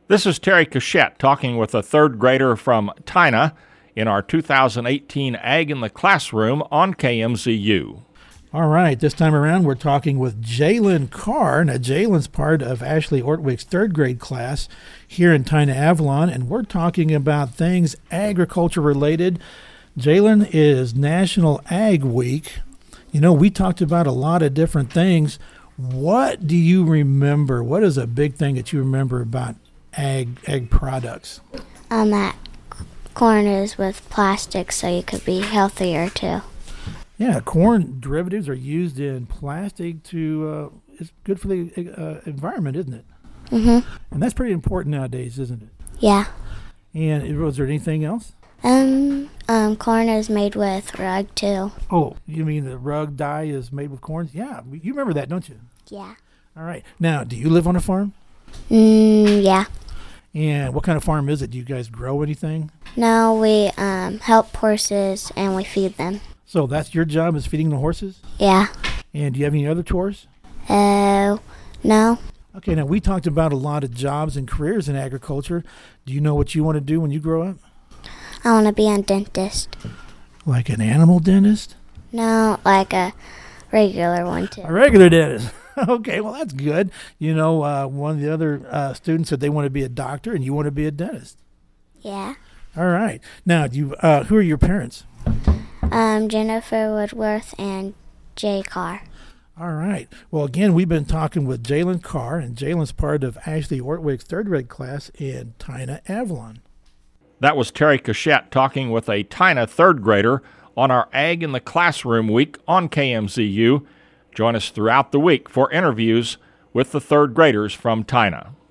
This is Terry Cachette talking with a third grader from Tyna in our 2018 Ag in the Classroom on KMZU. All right, this time around we're talking with Jalen Carr. Now, Jalen's part of Ashley Ortwig's third grade class here in Tyna Avalon, and we're talking about things agriculture related. Jalen is National Ag Week. You know, we talked about a lot of different things. What do you remember? What is a big thing that you remember about ag products? That corn is with plastic, so you could be healthier too. Yeah, corn derivatives are used in plastic to, it's good for the environment, isn't it? Mm-hmm. And that's pretty important nowadays, isn't it? Yeah. And was there anything else? Corn is made with rug too. Oh, you mean the rug dye is made with corn? Yeah, you remember that, don't you? Yeah. All right. Now, do you live on a farm? Yeah. And what kind of farm is it? Do you guys grow anything? No, we help horses and we feed them. So that's your job, is feeding the horses? Yeah. And do you have any other chores? No. Okay, now we talked about a lot of jobs and careers in agriculture. Do you know what you want to do when you grow up? I want to be a dentist. Like an animal dentist? No, like a regular one too. A regular dentist. Okay, well, that's good. You know, one of the other students said they want to be a doctor, and you want to be a dentist. Yeah. All right. Now, who are your parents? Jennifer Woodworth and Jay Carr. All right. Well, again, we've been talking with Jalen Carr, and Jalen's part of Ashley Ortwig's third grade class in Tyna Avalon. That was Terry Cachette talking with a Tyna third grader on our Ag in the Classroom week on KMZU. Join us throughout the week for interviews with the third graders from Tyna.